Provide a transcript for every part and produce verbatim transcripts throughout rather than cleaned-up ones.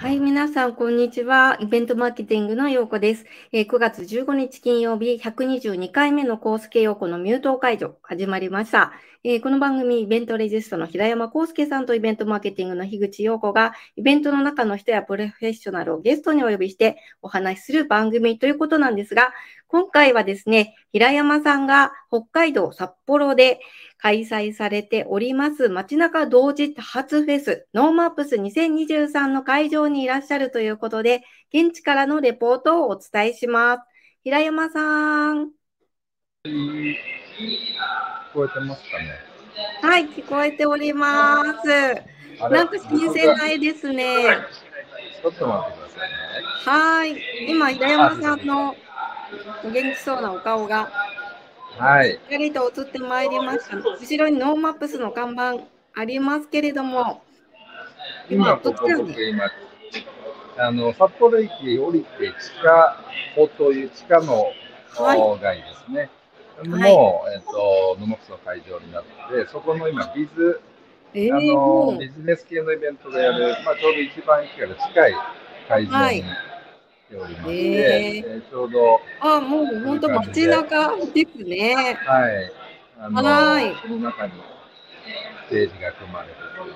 はい、皆さん、こんにちは。イベントマーケティングのようこです。えーくがつじゅうごにち金曜日、ひゃくにじゅうにかいめのコースケ陽子のミュート解除、始まりました。えーこの番組、イベントレジストの平山康介さんとイベントマーケティングの樋口陽子が、イベントの中の人やプロフェッショナルをゲストにお呼びしてお話しする番組ということなんですが、今回はですね、平山さんが北海道札幌で開催されております街中同時多発フェスノーマップスにせんにじゅうさんの会場にいらっしゃるということで、現地からのレポートをお伝えします。平山さん。 聞こえてますかね。 はい、聞こえております。なんか新鮮な絵ですね。 ちょっと待ってくださいね。 はい、今平山さんのお元気そうなお顔がはい。 しっかりと映ってまいりました。後ろにノーマップスの看板ありますけれども、今今ここどちらに？ 僕今あの札幌駅降りて地下歩という地下のはい、 街ですね。 はい。 もうえっとノモクスの会場になって、そこの今ビズえあえ、もう、 のビジネス系のイベントでやる、まあちょうど一番駅から近い会場に来はい。 ておりまして、 ええ、 えーちょうどあ、もうこういう本当街感じで、 中ですね。 はい、あのはい。 その中にステージが組まれてというところ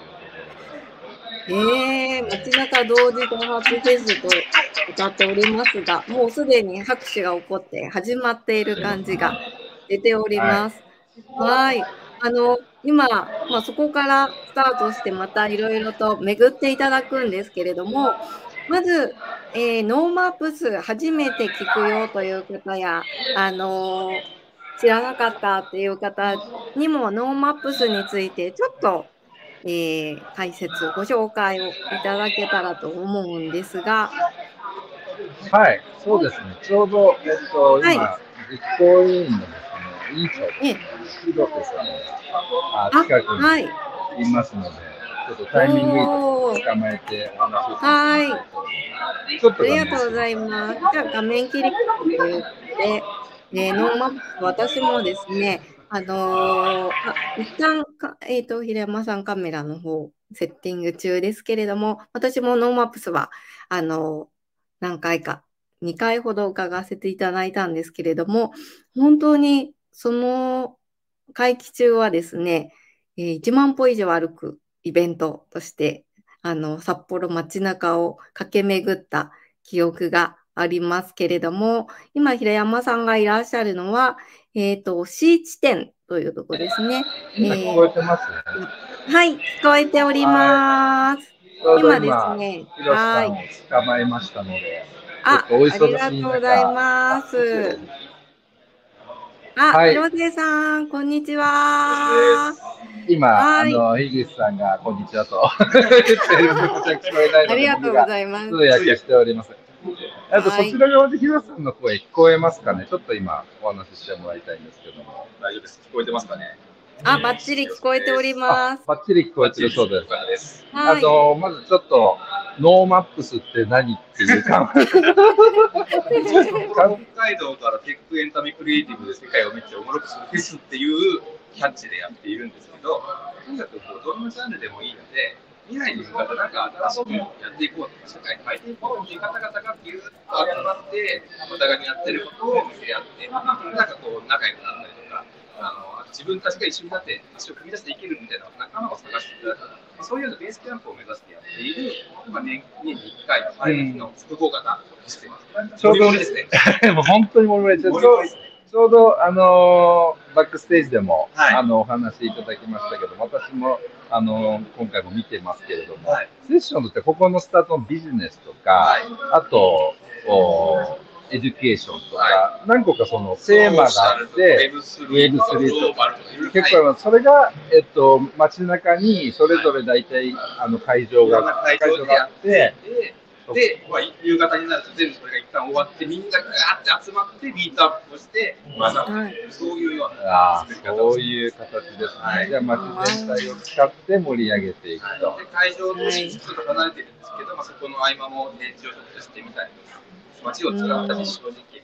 ええ、街中同時多発フェスと歌っておりますが、もうすでに拍手が起こって始まっている感じが出ておで。はい。 ります。はい。あの、今、まあ、そこからスタートしてまたいろいろと巡っていただくんですけれども、まず、えーノーマップス初めて聞くよという方や、あの、知らなかったっていう方にもノーマップスについてちょっと、えー解説、ご紹介をいただけたらと思うんですが、 はい、そうですね。ちょうど、えっと、 はい、 今、実行委員のですね、委員長ですえ、 ね、広瀬さんがああ、 近くはい、 にいますので、ちょっとタイミングいいところおー、 に捕まえてお話を聞いてみはい。 たいと思います。ちょっありと画面がとうございすみません。 ます。じゃあ、画面切り替えということで、えーノーマップス、私もですね、あのーあ、一旦か、えっと、平山さんカメラの方、セッティング中ですけれども、私もノーマップスは、あのー何回か、にかいほど伺わせていただいたんですけれども、本当に、その会期中はですね、えーいちまん歩以上歩くイベントとして、あの、札幌街中を駆け巡った記憶がありますけれども、今、平山さんがいらっしゃるのは、えっと、C 地点というところですね。え今聞こえーてますね。 はい、聞こえておりはます。 い。ちょうど今です今、 ね、 広瀬さはい。 んを捕まえましたので、ちょっあ、 とおあり忙しいがとうござい中、 ます。あ、 はい。 広瀬さん、こんにちは。 今、あはい。 の、樋口さんが、こんにちはと言ってるんで、こちら聞こえないので、 ありがとうご僕がざいます。 通訳しております。あと、そちはい。 ら側で広瀬さんの声聞こえますかね。ちょっと今、お話ししてもらいたいんですけども。 大丈夫です。聞こえてますかね。 あ、バッチリ聞こえておりあ、 ます。 バッチリ聞こえてるそうです。 です。 あはい。 の、まずちょっと、ノーマップスって何っていうか、 北海道からテックエンタメクリエイティブで世界をめっちゃおもろくするフェスっていうキャッチでやっているんですけど、とにかくこうどんなジャンルでもいいので、未来に向かってなんか新しくやっていこうとか、社会変えていこうっていう方々がぎゅっと集まって、お互いにやってることを見せ合って、なんかこう仲良くなったりとか、あの自分たちが一緒になって足を踏み出していけるみたいな仲間を探していただく、そういうようなベースキャンプを目指してやっている、まあ、年にいっかい、毎日の複合型をしています。 ちょうど、 ですね、 もう本当に盛り盛りで、ちょうど、 ですね。 ちょうど、あのーバックステージでも、 はい、 あのお話いただきましたけど、私も、あのー今回も見てますけれども、 はい、 セッションってここのスタートのビジネスとか、 はい、 あとおエデュケーションとか、はい、何個かそのテーマがあって、ウェブスリー とか、結構それが、えっと、街中にそれぞれ大体あの会場が、 会場があって、で、まあ、夕方になると全部それが一旦終わって、みんながガーって集まってミートアップをして、まあ、はい、そういうような作り方を、そういう形ですね。はい、じゃあ街全体を使って盛り上げていくと。 で会場とちょっと離れてるんですけど、まあ、そこの合間も展示をちょっとしてみたりとか、街を使った実証実験みたいなことを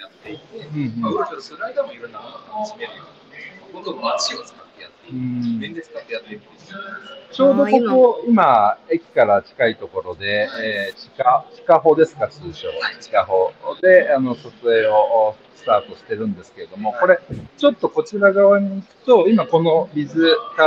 やっていて、 うんうんまあ、ウルフとスライダーもいろんなものを楽しめるような、本当に街を使ってやっている、 うん面で使ってやっているっていう。 ちょうどここ、今、駅から近いところで、えー、地下、地下歩ですか、通称。地下歩で、あの、撮影をスタートしてるんですけれども、これ、ちょっとこちら側に行くと、今この水から、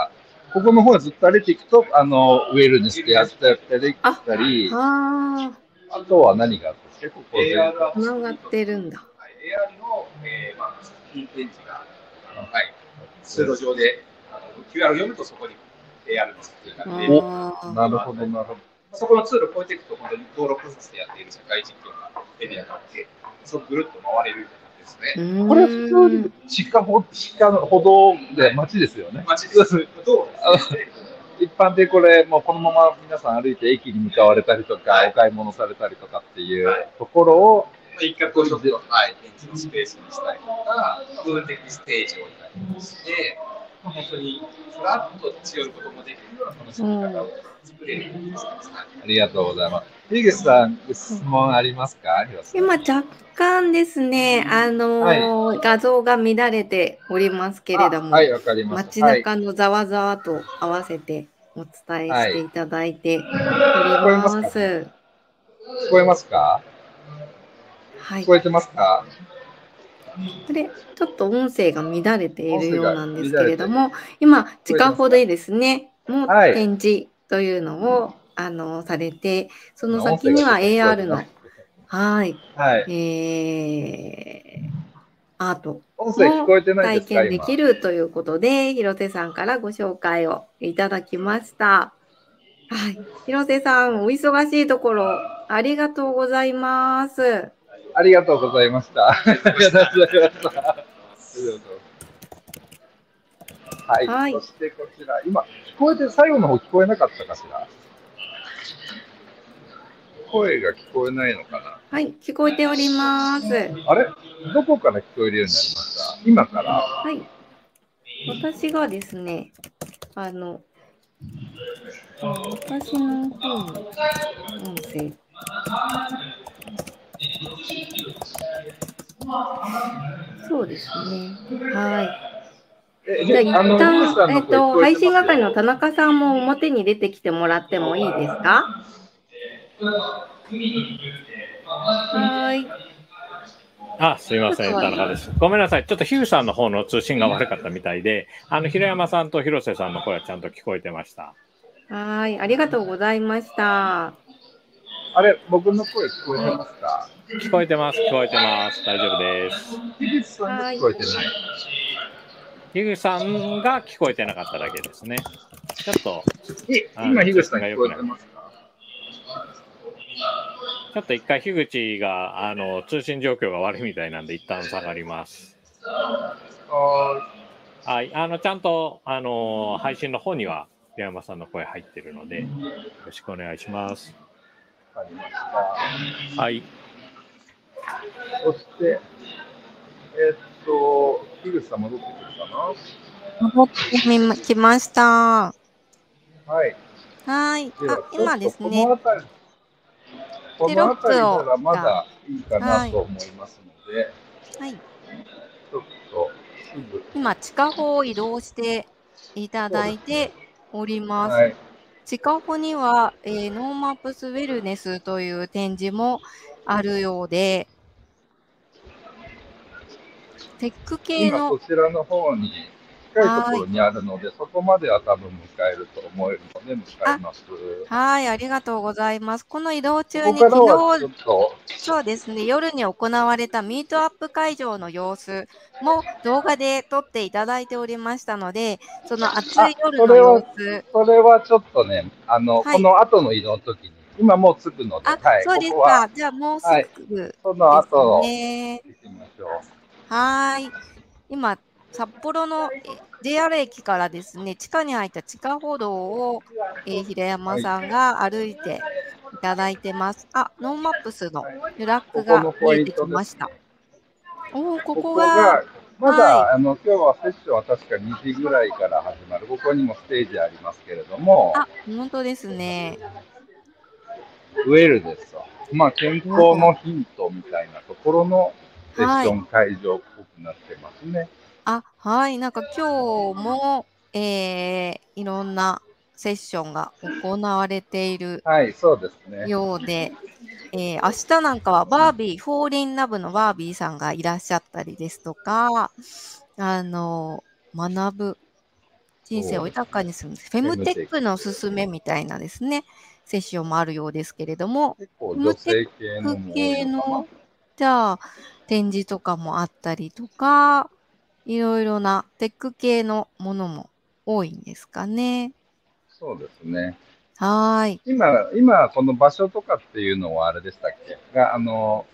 ここの方へずっと歩いていくと、あの、ウェルネスでやったり、 あ、 たり、 はあとは何があったんですか、ここで。 あ、つながってるんだ。 はい、エーアール の、えーまあ、作品展示が、あのはい、通路上で、あの キューアール を読むとそこに エーアール の作品が出て、 お、なるほど、なるほど。 そこの通路を越えていくと、本当に道路プロセスでやっている社会実況がエリアがあって、そこぐるっと回れるような感じですね。 これ普通に地下歩、地下の歩道で街ですよね。 街です。道路ですね。 一般でこれ、もうこのまま皆さん歩いて駅に向かわれたりとか、 はい、 お買い物されたりとかっていうところを、 一角をちょっと、はい、展示のスペースにしたりとか、部分的にステージを置いたりして、まあ、本当にふらっと立ち寄ることもできるような楽しみ方を作れるんです。 ありがとうございます。樋口さん、質問ありますか？ 今、若干ですね、あのーはい、画像が乱れておりますけれども、 はい、わかります。 街中のざわざわと合わせてお伝えしていただいております。 聞こえますか？ はい。 聞こえてますか？ これ、ちょっと音声が乱れているようなんですけれども、今、地下歩でですね、もう展示というのを、あの、されて、その先には エーアール の、はい、はい、えー、アートも体験できるということで、広瀬さんからご紹介をいただきました。はい、広瀬さん、お忙しいところ、ありがとうございます。 ありがとうございました。ありがとうございました。はい、はい、そしてこちら、今、聞こえて、最後の方聞こえなかったかしら。声が聞こえないのかな。 はい、聞こえております。 あれ、どこから聞こえるようになりました？今から。 はい、私がですね、あの、私の方の音声。そうですね。はい。じゃあ一旦、えっと、配信係の田中さんも表に出てきてもらってもいいですか？はい。 あ、すみません、田中です。ごめんなさい。ちょっとヒューさんの方の通信が悪かったみたいで、あの、平山さんと広瀬さんの声はちゃんと聞こえてました。 はい、ありがとうございました。 あれ、僕の声聞こえてますか？ 聞こえてます、聞こえてます。大丈夫です。 樋口さんが聞こえてない。 樋口さんが聞こえてなかっただけですね。ちょっと。 今、樋口さんが聞こえてますか？ ちょっと一回、樋口があの通信状況が悪いみたいなんで、一旦下がります。はい、あのちゃんとあの配信の方には平山さんの声入ってるので、よろしくお願いします。 わかりました。 はい。 そして、えー、っと、樋口さん戻ってくるかな？ 戻ってきました。 はい。 はい。あ、今ですね。 この辺り、この辺りならまだいいかなと思いますので、 はい。 ちょっとすぐ。 今、地下歩を移動していただいております。はい、地下歩には、えー、ノーマップスウェルネスという展示もあるようで、テック系の。 今こちらの方に近いところにあるので、そこまでは多分迎えると思えるので、迎えます。 はい、ありがとうございます。この移動中に昨日、そうですね、夜に行われたミートアップ会場の様子も動画で撮っていただいておりましたので、その暑い夜の様子。 それはちょっとね、あの、はい、この後の移動の時に、今もう着くので、 あ、はい、そうですか。じゃあもうすぐ、 はい、その後を見てみましょう。 はい。今、札幌の ジェイアール 駅からですね、地下に入った地下歩道を、えー、平山さんが歩いていただいてます。あ、ノーマップスのフラッグが見えてきました。おお、ここが。 まだ、はい、あの今日はセッションは確かにじぐらいから始まる。ここにもステージありますけれども。 あ、本当ですね。 ウェルですと。まあ、健康のヒントみたいなところのセッション会場っぽくなってますね。 あ、はい。なんか今日も、えー、いろんなセッションが行われているはい、そうですね。 ようで、えー、明日なんかはバービー、フォーリンラブのバービーさんがいらっしゃったりですとか、あの、学ぶ、人生を豊かにする、フェムテックのすすめみたいなですね、セッションもあるようですけれども、 結構女性系のも多い系のかな。 の、じゃあ、展示とかもあったりとか、いろいろなテック系のものも多いんですかね。 そうですね。 はーい。 今、今、この場所とかっていうのはあれでしたっけが、あの、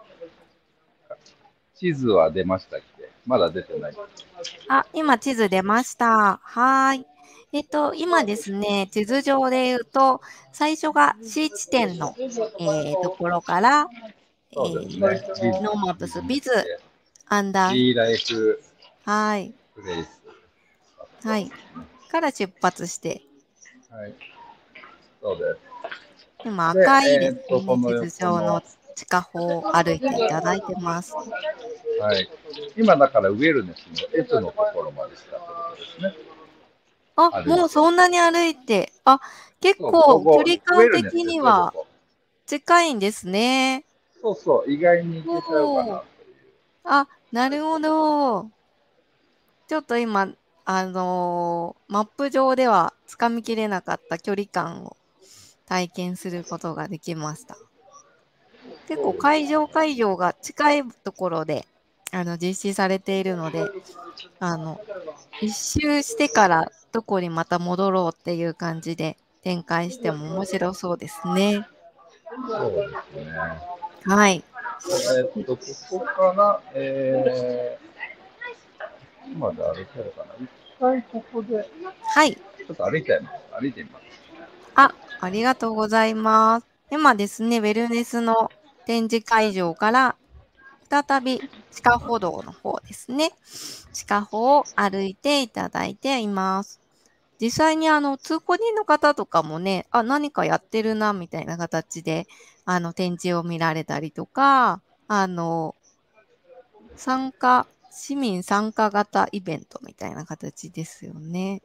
地図は出ましたっけまだ出てない。 あ、今地図出ました。はーい。えっと、今ですね、地図上で言うと、最初が C 地点の、えーところから、えそうですね。 ー、ノーマップス、ビズ、アンダー、 B ライフはい。 プレイス。 はい。から出発して、 はい。そうです。 今赤いですえー、とこね、 の地図上の地下歩を歩いていただいてます。 はい。今だからウェルネスの S のところまでしたってことですね。 あ、もうそんなに歩いて、あ、結構距離感的には近いんですね。 そうそう、意外に行けちゃうかな。 あ、なるほど。ちょっと今、あのーマップ上ではつかみきれなかった距離感を体験することができました。結構会場会場が近いところであの実施されているので、あの一周してからどこにまた戻ろうっていう感じで展開しても面白そうですね。 そうですね。 はい。 えっと、ここから、えー、今で歩けるかな。一回ここで、 はい。 ちょっと歩いちゃいます。歩いてみます。 あ、ありがとうございます。今ですね、ウェルネスの展示会場から再び地下歩道の方ですね。地下歩を歩いていただいています。実際にあの通行人の方とかもね、あ、何かやってるなみたいな形であの展示を見られたりとか、あの参加、市民参加型イベントみたいな形ですよね。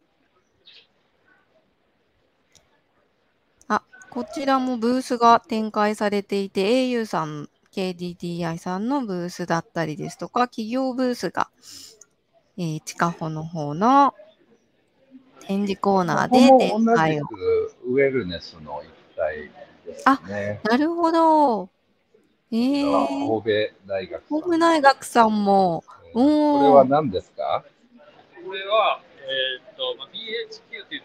あ、こちらもブースが展開されていて、au さん、ケーディーティーアイ さんのブースだったりですとか、企業ブースが、えー、地下歩の方の展示コーナーで展開を。 ここも同じくウェルネスの一帯ですね。 あ、なるほど。えー、 神戸大学さん。 神戸大学さんも。 これは何ですか？ これは、えーっとまあ、ビーエイチキュー って言って、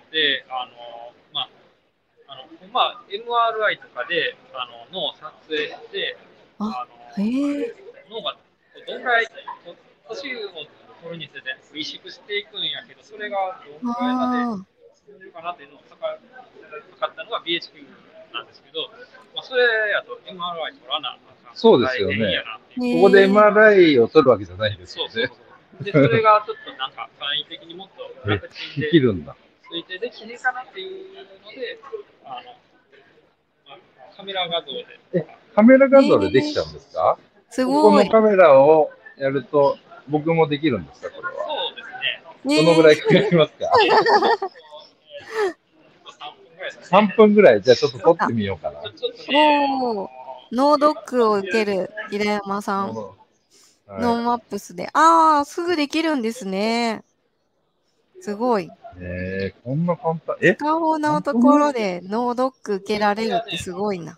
あのまああのまあ、エムアールアイ とかであの脳を撮影して、 あのへ脳がどんぐらい年を取るにつれて萎縮していくんやけど、それがどんぐらいまで進んでるかなっていうのを測ったのが ビーエイチキュー なんですけど、まあ、それやと エムアールアイ 取らなあかん。 そうですよね。ここで エムアールアイ を取るわけじゃないですよね。 そうそうそう。で、それがちょっとなんか簡易的にもっと楽ちんでできるんだ。 ついてできねえかなっていうので、あの、まあ、カメラ画像で。 え、カメラ画像でできちゃうんですか？ すごい。 ここのカメラをやると僕もできるんですか、これは。 そうですね。 どのぐらいかかりますか？さんぷんぐらい。じゃあちょっと撮ってみようかな。 おー、ノードックを受ける平山さん。はい、ノーマップスで。ああ、すぐできるんですね。すごい。 えー、こんな簡単。え、 地下歩のところでノードック受けられるってすごいな。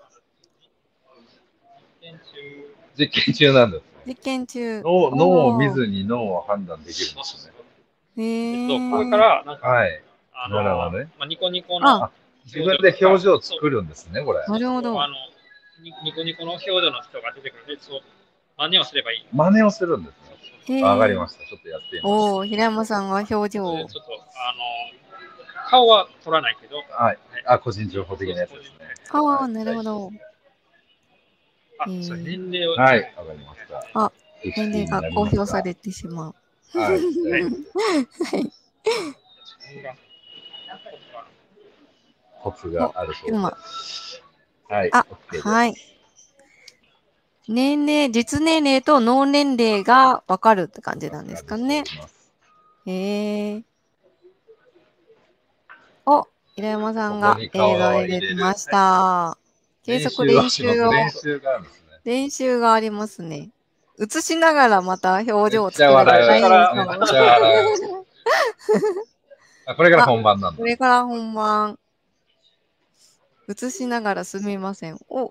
実験中なんです、ね。 実験中。 脳, 脳を見ずに脳を判断できるんですね。 へえー。 これからなんか、 はい。 あのなるほどね。 まあ、ニコニコの自分で表情を作るんですね、これ。 なるほど。 あのニコニコの表情の人が出てくるので、そう真似をすればいい。 真似をするんですね。わかりました。ちょっとやってみます。 おお、平山さんが表情を。ちょっと、あの、 顔は撮らないけど。 はい。あ、個人情報的なやつですね。 ああ、なるほど。 あ、えー、年齢を。 はい、わかりました。 あ、年齢が公表されてしまう。 はい。はい。コツがあるそうです。はい。 あ、はい。 年齢、実年齢と脳年齢がわかるって感じなんですかね。へえ。お、平山さんが映像で出てました。計測練習を。 練習があるんですね。 練習がありますね。映しながらまた表情を作るのが大変そう。これから本番なんだ。 これから本番。映しながらすみません。お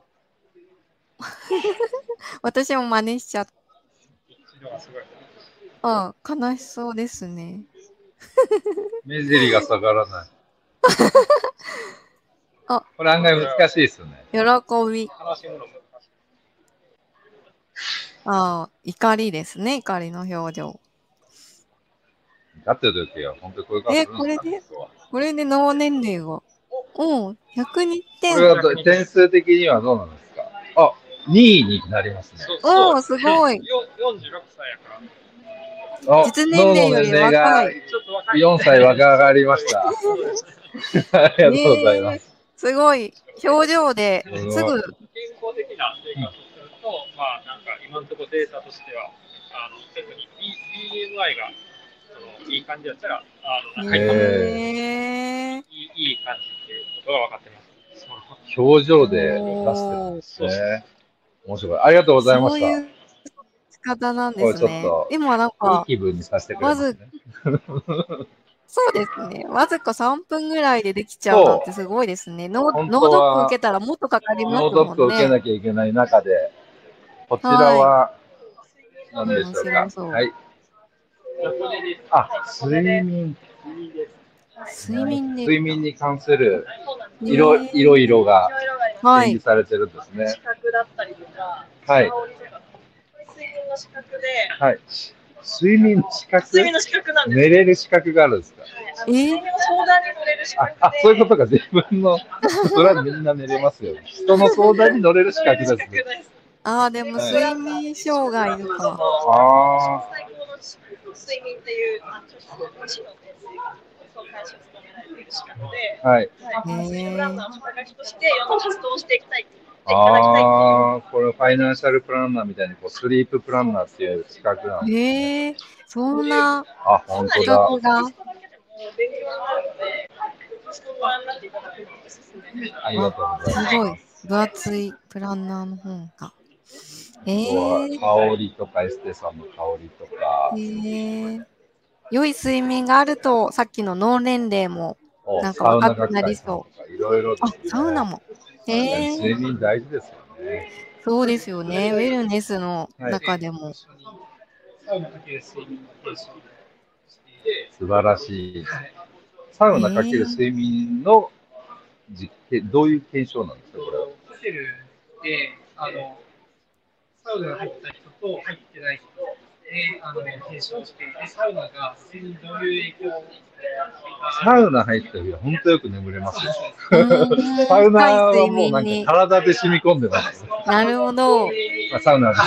私も真似しちゃった。あ、悲しそうですね。 目尻が下がらない。 あ、 これ案外難しいですよね。 喜び。ああ、怒りですね、怒りの表情。 怒ってる時は本当にこういう感じえ、これで、これで脳年齢が。おう、ひゃくにてん。 これは点数的にはどうなんですか？あ、にいになりますね。 おお、すごい。 よんじゅうろくさいやから。 実年齢より若い。 よんさい若上がりました。ありがとうございます。 すごい。表情ですぐ。 健康的な生活をすると、まあなんか今のところデータとしては、あの特に ビーエムアイ がそのいい感じだったら、あのなんか今のいいいい感じっていうことが分かってます。 表情で出してるんですね。面白い。ありがとうございました。 そういう仕方なんですね。今なんか、 いい気分にさせてくれますね。 そうですね。わずかさんぷんぐらいでできちゃうなんてすごいですね。ノードック受けたらもっとかかりますもんね。 ノードック受けなきゃいけない中で、こちらは何でしょうか。はい。あ、睡眠。 睡眠で睡眠に関するいろいろいろが展示されてるんですね。 視覚だったりとか、 はい。 睡眠の視覚で、 はい。睡眠の視覚。 睡眠の視覚なんです。 寝れる視覚があるんですか。 えー、睡眠の相談に乗れる視覚で。 あ、そういうことか。自分のそれはみんな寝れますよ。人の相談に乗れる視覚ですね。 ああ、でも睡眠障害とか。 ああ。 最高の睡眠っていうあの知の先生がそう会社を務められている資格で、 はい。 睡眠プランナーの肩書きとして世の活動をしていきたいっていう。 ああ、これファイナンシャルプランナーみたいにこうスリーププランナーっていう資格なんですね。 へえ、そんなあ、本当だ。 勉強になるので、 ご覧になっていただくのをおすすめ。 ありがとうございます。 すごい分厚いプランナーの本が。えー、 香りとかエステさんの香りとか。 えー、良い睡眠があるとさっきの脳年齢もなんか若くなりそう。 いろいろ、ね。 あ、サウナも。えー、 睡眠大事ですよね。 そうですよね。ウェルネスの中でも。 はい、素晴らしい。サウナかける睡眠の実験、どういう検証なんですか、これは。 ホテルで、あの、サウナが入った人と入ってない人で、あの、検証して、で、サウナが睡眠にどういう影響をサウナ入った日は本当よく眠れますよ。サウナはもうなんか体で染み込んでます。 なるほど。 まあ、サウナです。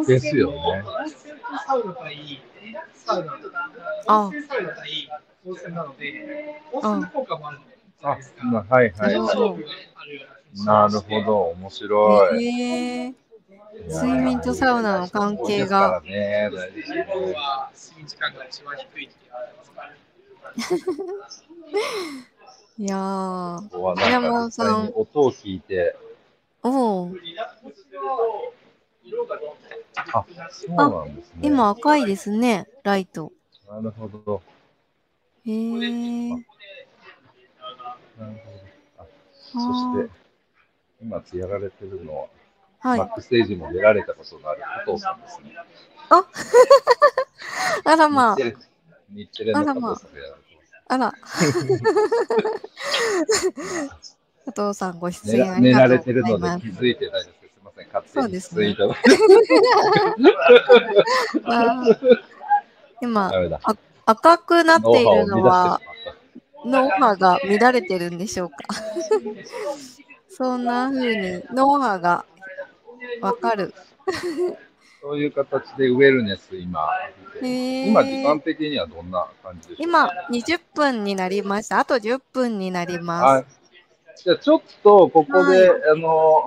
ですよね。 サウナ対サウナとか、温泉サウナ対温泉なので、温泉効果もあるじゃないですか。 あ、はいはい。なるほど、面白い。 えー、睡眠とサウナの関係が。 ね、大事ですね。は睡眠時間が一番低いって言われますから。 いやー、 平山さん、音を聞いて。 おお。 あ、そうなんですね。 今赤いですね、ライト。 なるほど。 へえー。 なるほど。あ、そして、今やられてるのは、はい、バックステージも出られたことがある加藤さんですね。 ああらまあ。 日テレの加藤さんがやられてます。 あら。加藤さんご出演ありがとうございます。寝らがとうれてるので気づいてないですけど、すみません、勝手にツイート。 今あ、赤くなっているのは脳波が乱れてるんでしょうか。そんな風に脳波がわかる。 そういう形でウェルネス今、今時間的にはどんな感じでしょう今にじゅっぷんになりました。あとじゅっぷんになります。 じゃあちょっとここで、はい、あの、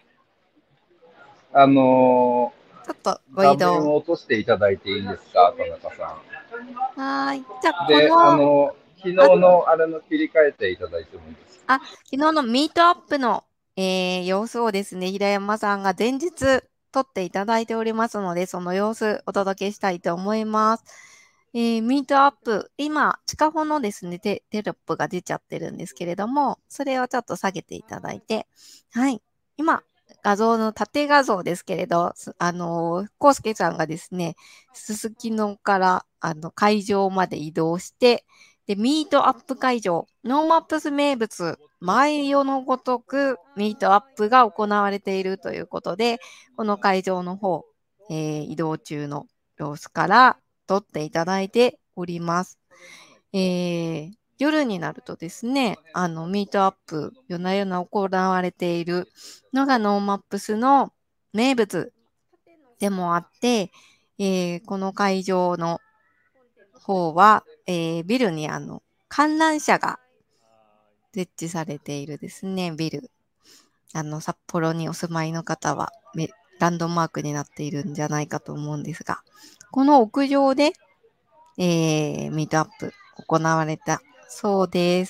あの、 ちょっとご移動。 画面を落としていただいていいですか、田中さん。はい。じゃあ、 で、あの、昨日のあれの切り替えていただいてもいいですか。 あ、昨日のミートアップの、えー、様子をですね、平山さんが前日撮っていただいておりますので、その様子お届けしたいと思います。えー、ミートアップ、今、地下歩のですねテ、テロップが出ちゃってるんですけれども、それをちょっと下げていただいて、はい。今、画像の縦画像ですけれど、あのー、コウスケさんがですね、すすきのからあの会場まで移動して、で、ミートアップ会場、ノーマップス名物、毎夜のごとくミートアップが行われているということで、この会場の方、えー、移動中の様子から撮っていただいております。えー、夜になるとですね、あの、ミートアップ、夜な夜な行われているのがノーマップスの名物でもあって、えー、この会場の方は、えー、ビルにあの観覧車が設置されているですね、ビル。あの、札幌にお住まいの方は、ランドマークになっているんじゃないかと思うんですが、この屋上で、えー、ミートアップ行われたそうです。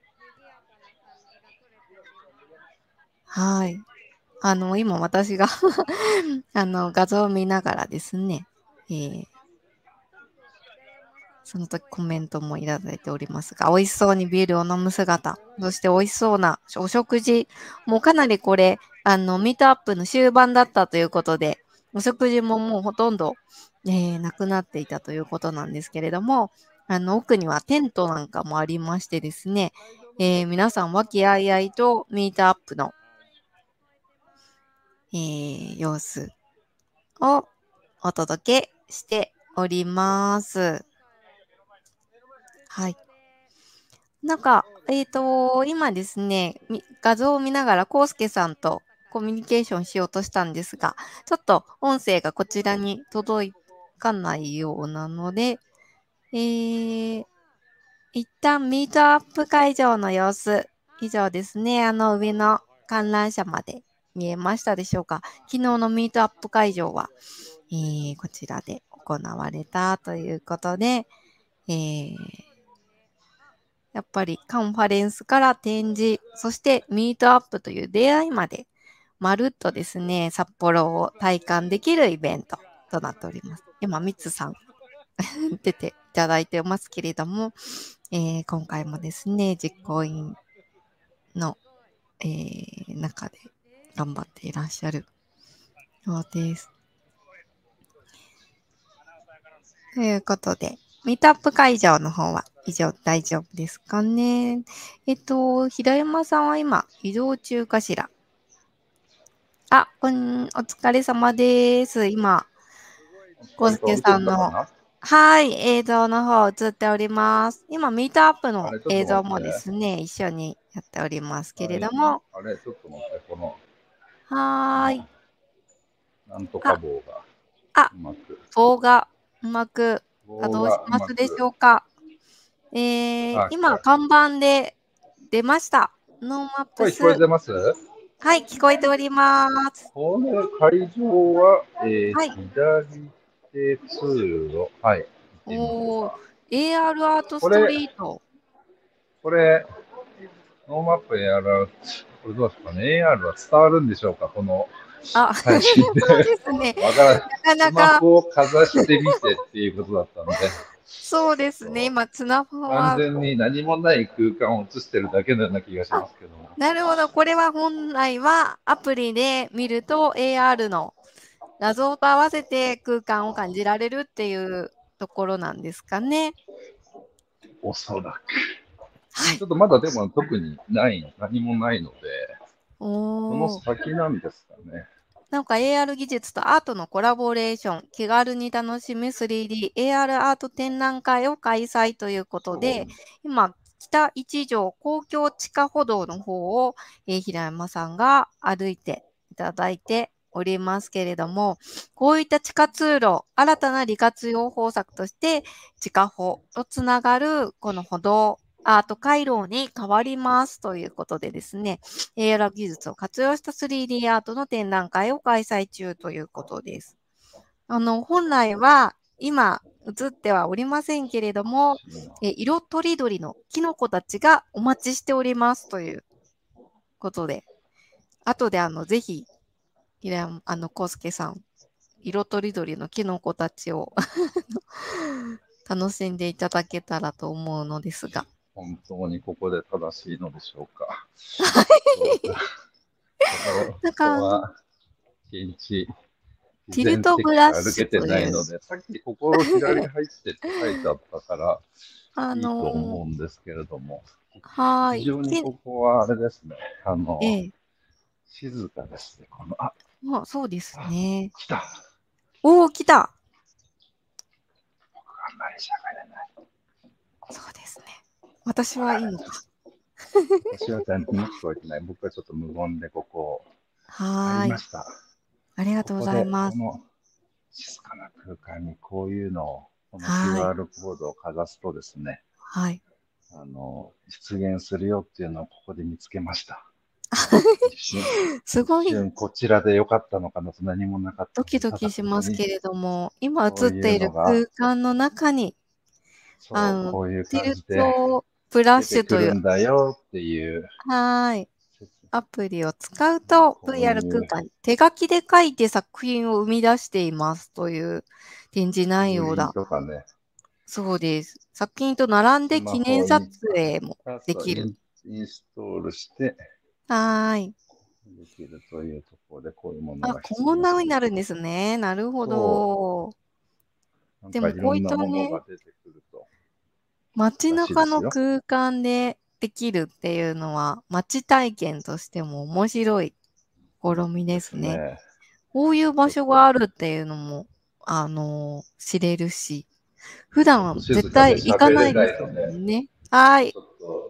はい。あの、今私があの、画像を見ながらですね、えー、その時コメントもいただいておりますが、美味しそうにビールを飲む姿、そして美味しそうなお食事、もうかなりこれ、あの、ミートアップの終盤だったということで、お食事ももうほとんど、えー、なくなっていたということなんですけれども、あの、奥にはテントなんかもありましてですね、えー、皆さん和気あいあいとミートアップの、えー、様子をお届けしております。はい。なんか、えっと、今ですね、画像を見ながら、コウスケさんとコミュニケーションしようとしたんですが、ちょっと音声がこちらに届かないようなので、えー、一旦ミートアップ会場の様子、以上ですね。あの上の観覧車まで見えましたでしょうか。昨日のミートアップ会場は、えー、こちらで行われたということで、えー、やっぱりカンファレンスから展示、そしてミートアップという出会いまで、まるっとですね、札幌を体感できるイベントとなっております。今、ミツさん出ていただいてますけれども、えー、今回もですね、実行委員の、えー、中で頑張っていらっしゃるようです。ということで、ミートアップ会場の方は以上大丈夫ですかね。えっと、平山さんは今移動中かしら。あ、こん、お疲れ様です。今、コウスケさんの、はい、映像の方映っております。今、ミートアップの映像もですね、一緒にやっておりますけれども。 あれ、ちょっと待って、この。 はーい。 なんとか棒が。 あ、棒がうまく作動しますでしょうか。えー、今、看板で出ました。ノーマップス。 聞こえてます？ はい、聞こえております。 この会場は、えーはい、左手通路。はい。 おー、エーアール アートストリート。 これ、ノーマップ エーアール アート、これどうですかね。エーアール は伝わるんでしょうか、このあ、そうですね。 わからない。 なかなか。 スマホをかざしてみてっていうことだったんで。 そうですね。今、スマホ完は。 全に何もない空間を映してるだけのような気がしますけども。 なるほど。これは本来はアプリで見ると エーアール の画像と合わせて空間を感じられるっていうところなんですかね。 おそらく。はい、ちょっとまだでも特にない、何もないので、この先なんですかね。 なんか エーアール 技術とアートのコラボレーション、気軽に楽しむ スリーディーエーアール アート展覧会を開催ということで、今、北一条公共地下歩道の方を、えー、平山さんが歩いていただいておりますけれども、こういった地下通路、新たな利活用方策として、地下歩とつながるこの歩道、アート回廊に変わりますということでですね、エーアール 技術を活用した スリーディー アートの展覧会を開催中ということです。あの、本来は今映ってはおりませんけれども、え色とりどりのキノコたちがお待ちしておりますということで、後であの、ぜひ、平山、あの、コウスケさん、色とりどりのキノコたちを楽しんでいただけたらと思うのですが。 本当にここで正しいのでしょうか。なんか、現地、 ティルトブラッシュ歩けてないので、さっきここを左に入ってって書いてあったから、あのー、いいと思うんですけれども、 はい。 非常にここはあれですね、あの、 ええ、 静かですね。このああ、そうですね。 来た。 おお、来た。 僕あんまり喋れない。 そうですね。私はいいのか。 私は全然聞こえてない。僕はちょっと無言でここを。 はい。 りました。 ありがとうございます。 ここでこの静かな空間にこういうのを、この キューアール コードをかざすとですね、 はい。 あの、出現するよっていうのをここで見つけました。 すごい。 こちらでよかったのかなと何もなかった。 ドキドキしますけれども、今映っている空間の中に、 あの、こういう感じで、 ティルトブラッシュという、 んだよっていう。 はい。アプリを使うと ブイアール 空間に手書きで書いて作品を生み出していますという展示内容だ。 とかね、 そうです。作品と並んで記念撮影もできる。 インストールして、 はい。 できるというところでこういうものがあ、こんな風になるんですね。なるほど。でもこういったね、街中の空間でできるっていうのは、街体験としても面白い試みですね。ね、こういう場所があるっていうのも、あのー、知れるし、普段は絶対行かないですよね。はい。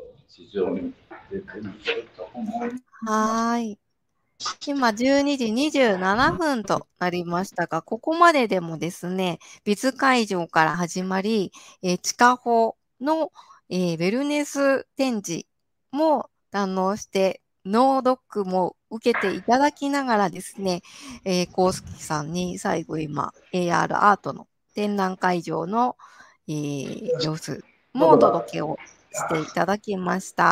はい。今じゅうにじにじゅうななふんとなりましたが、ここまででもですね、美術会場から始まり、えー、地下歩の、えー、ウェルネス展示も堪能して、ノードックも受けていただきながらですね、えー、コウスケさんに最後今、エーアール アートの展覧会場の、えー、様子もお届けをしていただきました。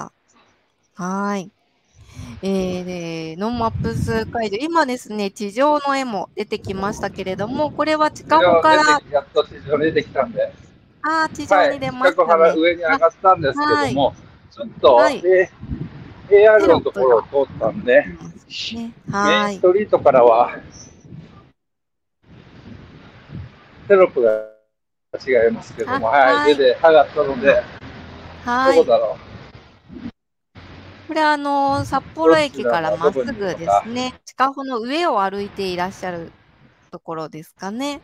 はい。えー、で、ノンマップス会場、今ですね、地上の絵も出てきましたけれども、これは地下歩から。 やっと地上に出てきたんで。 ああ、地上に出ましたね。 はい、地下上に上がったんですけども、はい、ちょっと、はい、エーアール のところを通ったんで、ね、はい、メインストリートからは、テロップが違いますけども、はい、はい、出て上がったので、はい、どこだろう。 これはあの札幌駅からまっすぐですね、地下歩の上を歩いていらっしゃるところですかね。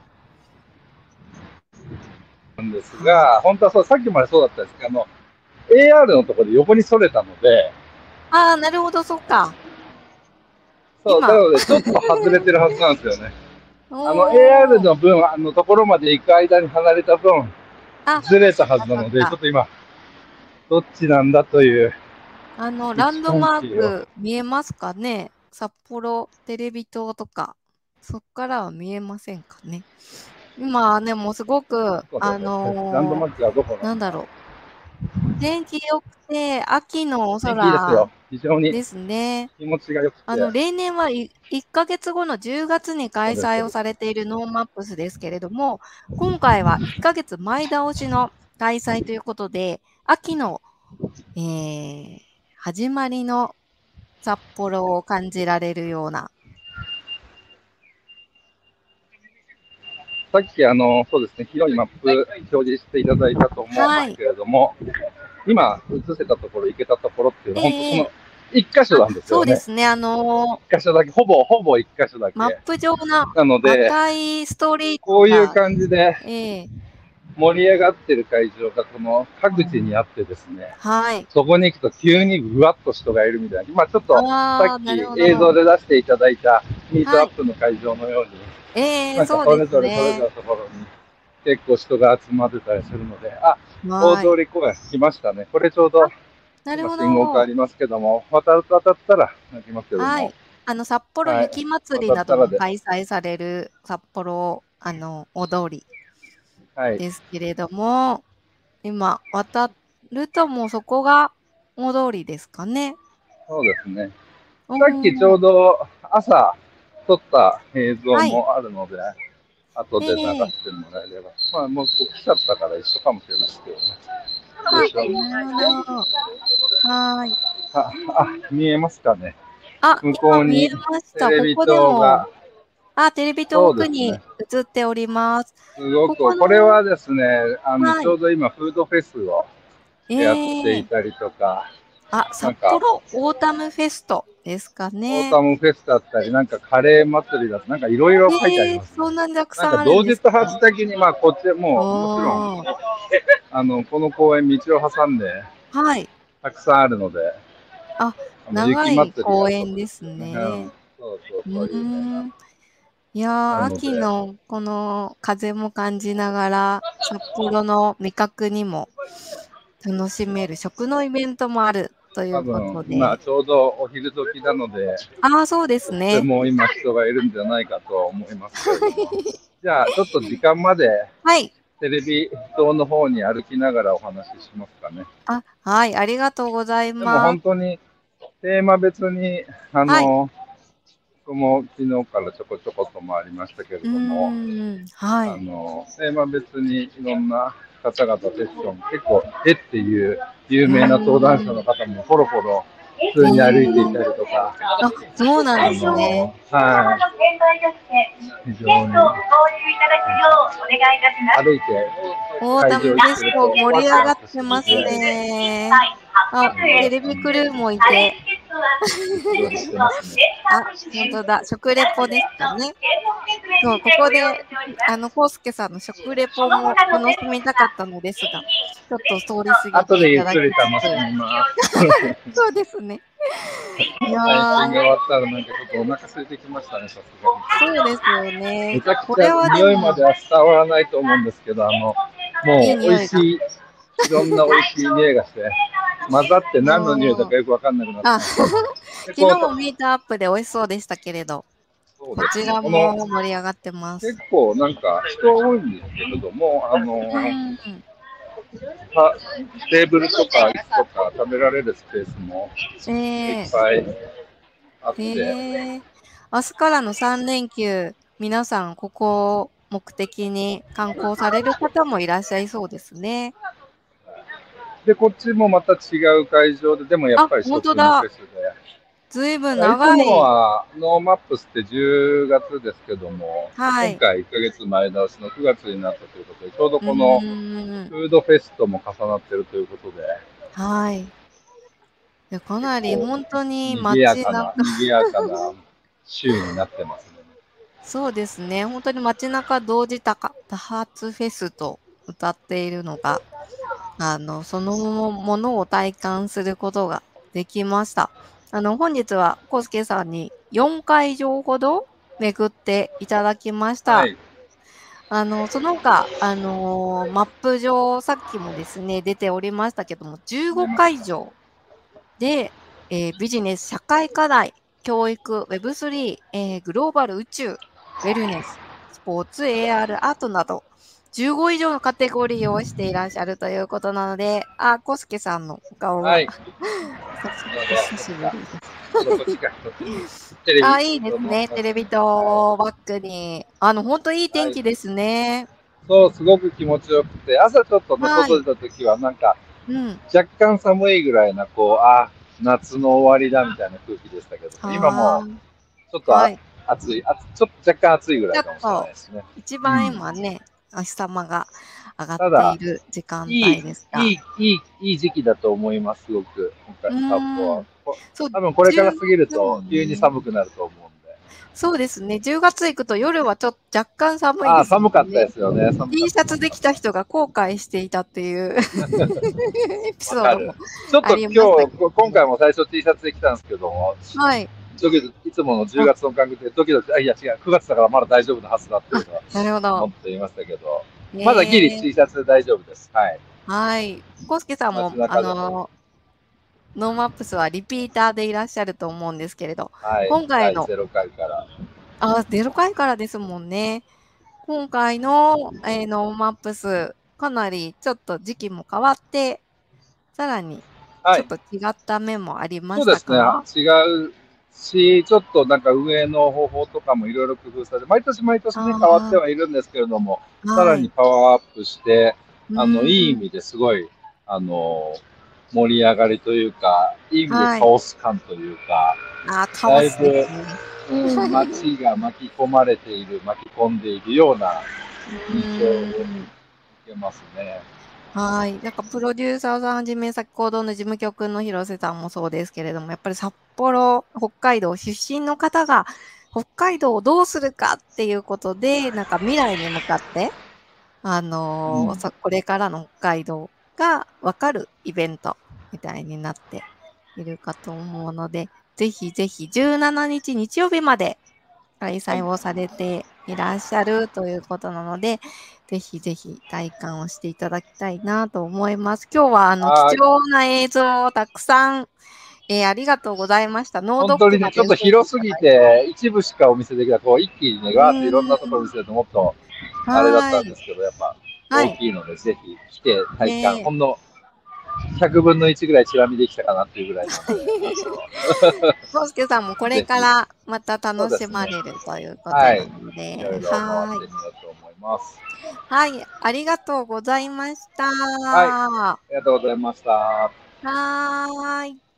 なんですが、本当はそう、さっきまでそうだったんですけど、あの エーアール のところで横にそれたので、 ああ、なるほど、そっか。 そう、なのでちょっと外れてるはずなんですよね。あの エーアール の分、あのところまで行く間に離れた分、ずれたはずなので、ちょっと今、どっちなんだという。 あの、ランドマーク見えますかね？札幌テレビ塔とか、そっからは見えませんかね？今ね、もうすごく、あのー、なんだろう。天気良くて、秋のお空ですね。 気持ちが良くて。 あの、例年はいっかげつごのじゅうがつに開催をされているノーマップスですけれども、今回はいっかげつまえ倒しの開催ということで、秋の、えー、始まりの札幌を感じられるような。 さっきあの、そうですね、広いマップ表示していただいたと思うんですけれども、はい、今映せたところ、行けたところっていうのは、えー、本当その一箇所なんですよね。 そうですね、あのー、一箇所だけ、ほぼ、ほぼ一箇所だけ。 マップ上な、 なので、 赤いストリートこういう感じで、 えー、 盛り上がってる会場がこの各地にあってですね、 はい。 そこに行くと急にうわっと人がいるみたいな、まあちょっとあさっーなるほどき映像で出していただいたミートアップの会場のように、 ええなんかそですそうれぞれそれぞれね。 のところに結構人が集まってたりするので、あ、大はい。 通公園来ましたね。これちょうどなるほ今信号があど。 りますけども、渡ると当たったら行きますけども、 はい。あの、札幌はい雪まつり渡ったらで、 なども開催される札幌、あの、大通りはい、 ですけれども、今、渡るともうそこが大通りですかね。 そうですね。 おさっきちょうーど朝撮った映像はい。 もあるので、後で流ええしてもらえれば。まあもうこう来ちゃったから一緒かもしれないですけどね。よあ、 いしょ。 なるほど。はーい。 あ、あ、見えますかね。 あ、 向こ今うに見えました。 テレビここでも、 塔が、 あ、テレビ塔そう奥にですね。 映っております。 すごく、 こここれの、 はですね、あの、 はい。 ちょうど今フードフェスをやってええいたりとか、 あ、 なんか、 札幌オータムフェストですかオーね。 タムフェスだったり、なんかカレー祭りだったり、なんかいろいろ書いてありええますね。 そんなにたくなんかさんあるん同時多ですか？ 発的に、まあこっちも、もちろん、 おー。 あの、この公園道を挟んではい。 たくさんあるので、 あ、 あの長い雪祭り公が園ですうん、 ね。 そうそううそういうのがーん。いやー、 あるので、 秋のこの風も感じながら、札幌の味覚にも楽しめる食のイベントもあるというこ多分とで。 今ちょうどお昼時なので、 ああ、そうですとてね。 も今人がいるんじゃないかとは思いますけれども、じゃあちょっと時間まではい。 テレビ塔の方に歩きながらお話ししますかね。 あ、はい。ありがとうございでもます。 本当にテーマ別に、あはい。 の、僕も昨日からちょこちょこともありましたけれうども、 ーん。はあい。 の、テーマ別にいろんな方々セッション、結構、えっていう有名な登壇者の方もポロポロ普通に歩いていたりとか、 あ、そうなんあですね。 の、はい、非常に歩いてオータムフェスト盛り上がってますね。 ね。あ、テレビクルーもいて。あ、本当だ。食レポですかね。そう、ここで、あの、コウスケさんの食レポも楽しみたかったのですが、ちょっと通り過ぎ後でゆっくていただきり楽しみます。 そうですね。いや配信が終ー、 わったらなんかちょっとお腹空いてきましたね、さすがに。 そうですよね。 めちゃくこれちゃはでも匂いまでは伝わらないと思うんですけど、あの、もう美いい匂いが味しい、いろんな美味しい匂いがして、混ざって何の匂いだかよくわかんなくなってあ、 ます。 昨日もミートアップで美味しそうでしたけれど、 そうですねこちらこのも盛り上がってます。 結構なんか人多いんですけれども、あの、 うんたテーブルとか椅子とか食べられるスペースもえいっぱいあっー、 て、 えー、明日からのさん連休、皆さんここを目的に観光される方もいらっしゃいそうですね。 で、こっちもまた違う会場で、でもやっぱりあ本当一つのだフェスで、 ずいぶんいつ長い。 もはノーマップスってじゅうがつですけども、 はい今回いっかげつまえ倒しのくがつになったということで、ちょうどうこのーんフードフェスとも重なってるということで、 はい。いやかなり本当に賑や街かな中、、 賑やかな週になってますね。 そうですね。本当に街中同時多か多発フェスと歌っているのが、あの、そのものを体感することができました。あの、本日は、コウスケさんによんかいじょうほど巡っていただきました。 はい。 あの、その他、あのーマップ上、さっきもですね、出ておりましたけども、じゅうごかいじょうで、えービジネス、社会課題、教育、ウェブスリー、えーグローバル宇宙、ウェルネス、スポーツ、エーアール、アートなど、じゅうごいじょうのカテゴリーをしていらっしゃるということなので、あ、コウスケさんのお顔が、 はい。 久しぶりです。 こっちか。テレビあ、いいですね。テレビとバックに。あの、本当いい天気ですね。 そう、すごく気持ちよくて、朝ちょっとね、 はい外出た時はなんか、 うん。 若干寒いぐらいな、こう、あ、夏の終わりだみたいな空気でしたけど、今もちょっと、 はい、 暑い、あちょっと若干暑いぐらいかもしれないですね。 一番今ね、お日様が上ただがっている時間いい、 帯ですが。 いい、いい、いい時期だと思います、すごく。今回、札幌は。 そう多分これから過ぎると、急に寒くなると思うんで。 そうですね。じゅうがつ行くと夜はちょっと若干寒いです、ね。 あ、寒かったですよね。 T シャツできた人が後悔していたっていうエピソードもちょっと今日、今回も最初 T シャツで来たんですけども、 はい。 ドキドキいつものじゅうがつの感覚でドキドキ、あ、いや違う、くがつだからまだ大丈夫なはずだっていうのはなるほど思っていましたけど、まだギリ T シャツで大丈夫です。はい。 はい。コウスケさんも、あの、ノーマップスはリピーターでいらっしゃると思うんですけれど、 はい、 今回の、 ゼロかいから。 あ、ゼロかいからですもんね。今回の、えー、ノーマップス、かなりちょっと時期も変わって、さらにちょっと違った面もありましたか？ はい、そうですね。違うし、ちょっとなんか運営の方法とかもいろいろ工夫されて、毎年毎年ね、変わってはいるんですけれども、さらにパワーアップして、あの、いい意味ですごい、あの、盛り上がりというか、いい意味でカオス感というか、 はい、あカオスですね。 うん、街が巻き込まれている、巻き込んでいるような印象を受けますね。 はい。なんかプロデューサーさんはじめ、先ほどの事務局の広瀬さんもそうですけれども、やっぱり札幌、北海道出身の方が、北海道をどうするかっていうことで、なんか未来に向かって、あのーうん、これからの北海道がわかるイベントみたいになっているかと思うので、ぜひぜひじゅうしちにち日曜日まで開催をされていらっしゃるということなので、ぜひぜひ体感をしていただきたいなと思います。今日はあの貴重な映像をたくさん、えー、ありがとうございました。 ノードック本当にね、ちょっと広すぎて、一部しかお見せできない、こう一気にね、わーっていろんなところ見せるともっとあれだったんですけど、やっぱ大きいので、ぜひ来て体感、ほんのひゃくぶんのいちぐらいチラ見できたかなっていうぐらいなので。 コウスケさんもこれからまた楽しまれるということなので、 いろいろ回ってみようと思います。 はい、ありがとうございました。 はい、ありがとうございました。 はい。